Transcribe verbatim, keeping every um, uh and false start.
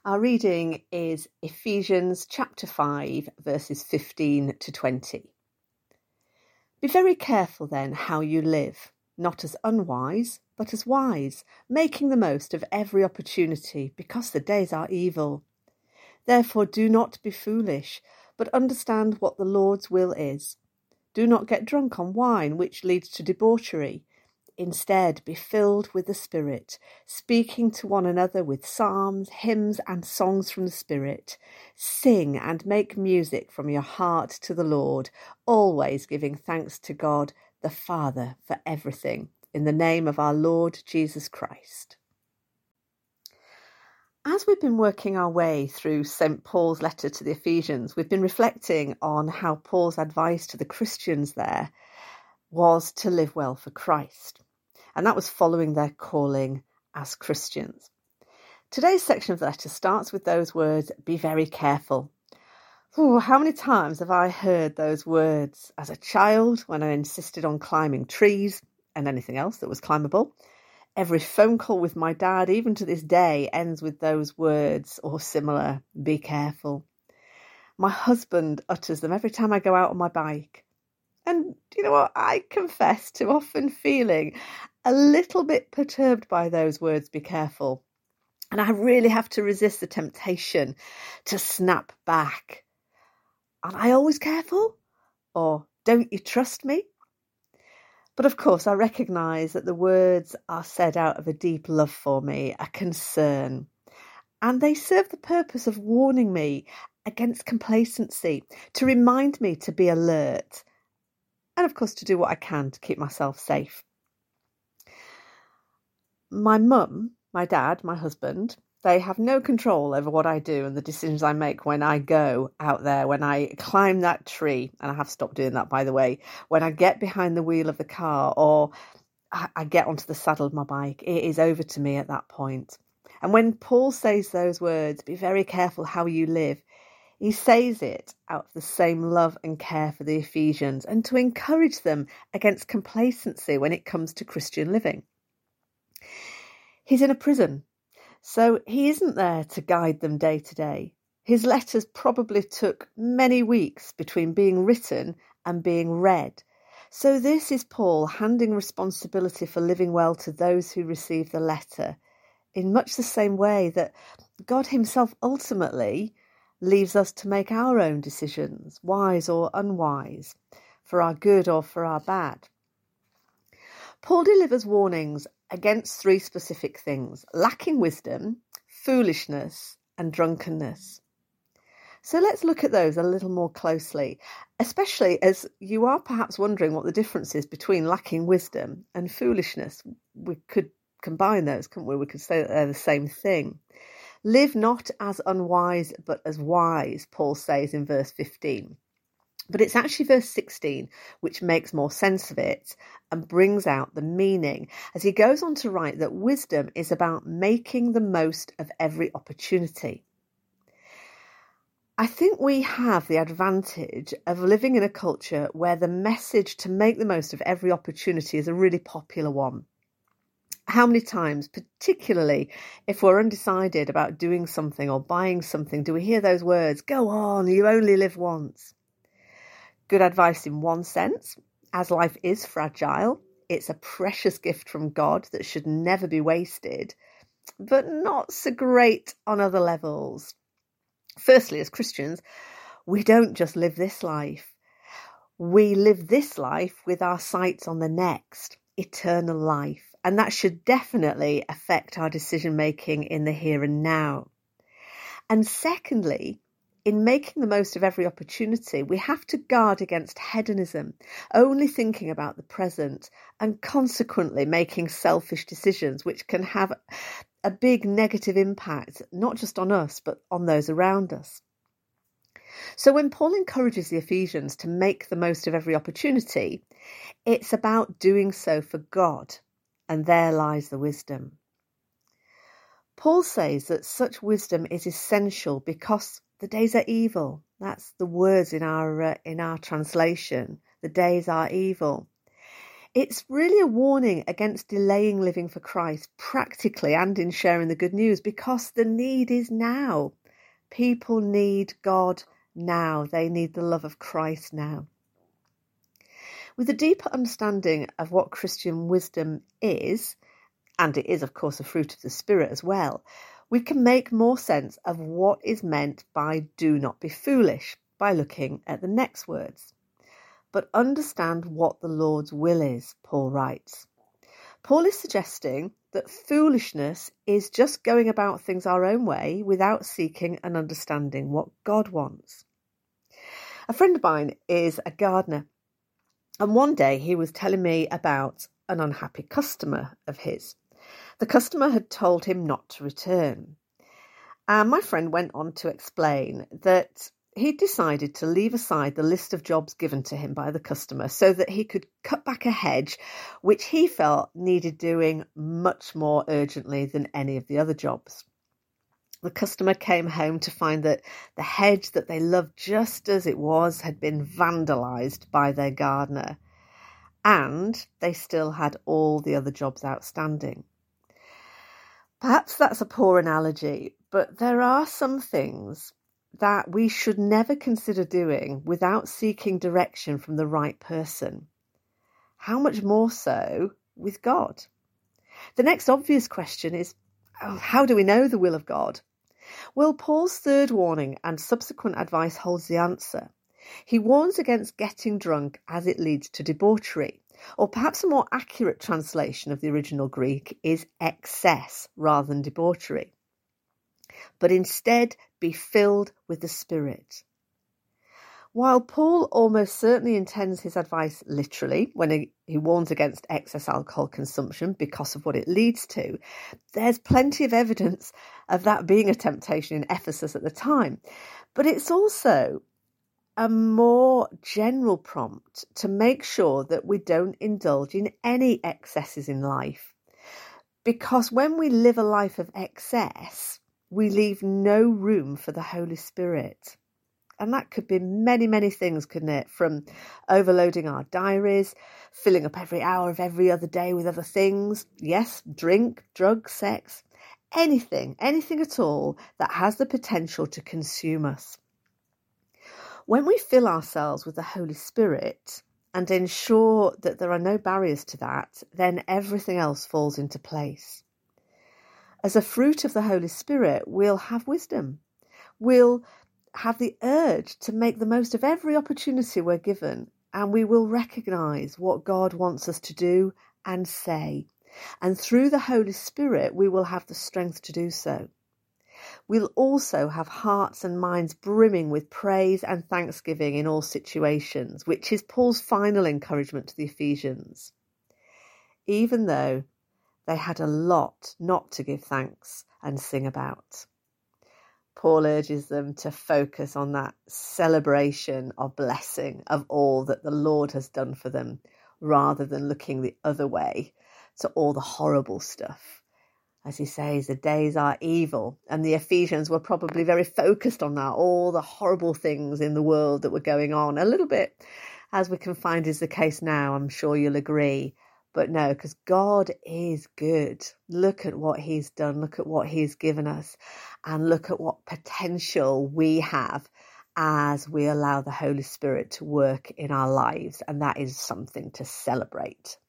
Our reading is Ephesians chapter five, verses fifteen to twenty. Be very careful then how you live, not as unwise, but as wise, making the most of every opportunity, because the days are evil. Therefore do not be foolish, but understand what the Lord's will is. Do not get drunk on wine, which leads to debauchery. Instead, be filled with the Spirit, speaking to one another with psalms, hymns, and songs from the Spirit. Sing and make music from your heart to the Lord, always giving thanks to God the Father for everything, in the name of our Lord Jesus Christ. As we've been working our way through Saint Paul's letter to the Ephesians, we've been reflecting on how Paul's advice to the Christians there was to live well for Christ. And that was following their calling as Christians. Today's section of the letter starts with those words, be very careful. Ooh, how many times have I heard those words as a child when I insisted on climbing trees and anything else that was climbable? Every phone call with my dad, even to this day, ends with those words or similar, be careful. My husband utters them every time I go out on my bike. And you know what? I confess to often feeling a little bit perturbed by those words, be careful. And I really have to resist the temptation to snap back. Aren't I always careful? Or don't you trust me? But of course, I recognise that the words are said out of a deep love for me, a concern. And they serve the purpose of warning me against complacency, to remind me to be alert. And of course, to do what I can to keep myself safe. My mum, my dad, my husband, they have no control over what I do and the decisions I make when I go out there, when I climb that tree, and I have stopped doing that, by the way, when I get behind the wheel of the car or I get onto the saddle of my bike. It is over to me at that point. And when Paul says those words, be very careful how you live, he says it out of the same love and care for the Ephesians and to encourage them against complacency when it comes to Christian living. He's in a prison, so he isn't there to guide them day to day. His letters probably took many weeks between being written and being read. So this is Paul handing responsibility for living well to those who receive the letter, in much the same way that God himself ultimately leaves us to make our own decisions, wise or unwise, for our good or for our bad. Paul delivers warnings against three specific things: lacking wisdom, foolishness, and drunkenness. So let's look at those a little more closely, especially as you are perhaps wondering what the difference is between lacking wisdom and foolishness. We could combine those, couldn't we? We could say that they're the same thing. Live not as unwise, but as wise, Paul says in verse fifteen. But it's actually verse sixteen which makes more sense of it and brings out the meaning, as he goes on to write that wisdom is about making the most of every opportunity. I think we have the advantage of living in a culture where the message to make the most of every opportunity is a really popular one. How many times, particularly if we're undecided about doing something or buying something, do we hear those words, go on, you only live once? Good advice in one sense, as life is fragile, it's a precious gift from God that should never be wasted, but not so great on other levels. Firstly, as Christians, we don't just live this life. We live this life with our sights on the next, eternal life. And that should definitely affect our decision making in the here and now. And secondly, in making the most of every opportunity, we have to guard against hedonism, only thinking about the present and consequently making selfish decisions, which can have a big negative impact, not just on us, but on those around us. So when Paul encourages the Ephesians to make the most of every opportunity, it's about doing so for God. And there lies the wisdom. Paul says that such wisdom is essential because the days are evil. That's the words in our uh, in our translation. The days are evil. It's really a warning against delaying living for Christ practically and in sharing the good news, because the need is now. People need God now. They need the love of Christ now. With a deeper understanding of what Christian wisdom is, and it is, of course, a fruit of the Spirit as well, we can make more sense of what is meant by do not be foolish by looking at the next words. But understand what the Lord's will is, Paul writes. Paul is suggesting that foolishness is just going about things our own way without seeking and understanding what God wants. A friend of mine is a gardener, and one day he was telling me about an unhappy customer of his. The customer had told him not to return. And my friend went on to explain that he decided to leave aside the list of jobs given to him by the customer so that he could cut back a hedge which he felt needed doing much more urgently than any of the other jobs. The customer came home to find that the hedge that they loved just as it was had been vandalised by their gardener, and they still had all the other jobs outstanding. Perhaps that's a poor analogy, but there are some things that we should never consider doing without seeking direction from the right person. How much more so with God? The next obvious question is, oh, how do we know the will of God? Well, Paul's third warning and subsequent advice holds the answer. He warns against getting drunk as it leads to debauchery, or perhaps a more accurate translation of the original Greek is excess rather than debauchery. But instead be filled with the Spirit. While Paul almost certainly intends his advice literally when he, he warns against excess alcohol consumption because of what it leads to, there's plenty of evidence of that being a temptation in Ephesus at the time. But it's also a more general prompt to make sure that we don't indulge in any excesses in life. Because when we live a life of excess, we leave no room for the Holy Spirit. And that could be many, many things, couldn't it? From overloading our diaries, filling up every hour of every other day with other things. Yes, drink, drugs, sex, anything, anything at all that has the potential to consume us. When we fill ourselves with the Holy Spirit and ensure that there are no barriers to that, then everything else falls into place. As a fruit of the Holy Spirit, we'll have wisdom. We'll have the urge to make the most of every opportunity we're given, and we will recognise what God wants us to do and say. And through the Holy Spirit, we will have the strength to do so. We'll also have hearts and minds brimming with praise and thanksgiving in all situations, which is Paul's final encouragement to the Ephesians. Even though they had a lot not to give thanks and sing about. Paul urges them to focus on that celebration of blessing of all that the Lord has done for them, rather than looking the other way to all the horrible stuff. As he says, the days are evil, and the Ephesians were probably very focused on that, all the horrible things in the world that were going on, a little bit as we can find is the case now, I'm sure you'll agree. But no, because God is good. Look at what he's done. Look at what he's given us. And look at what potential we have as we allow the Holy Spirit to work in our lives. And that is something to celebrate.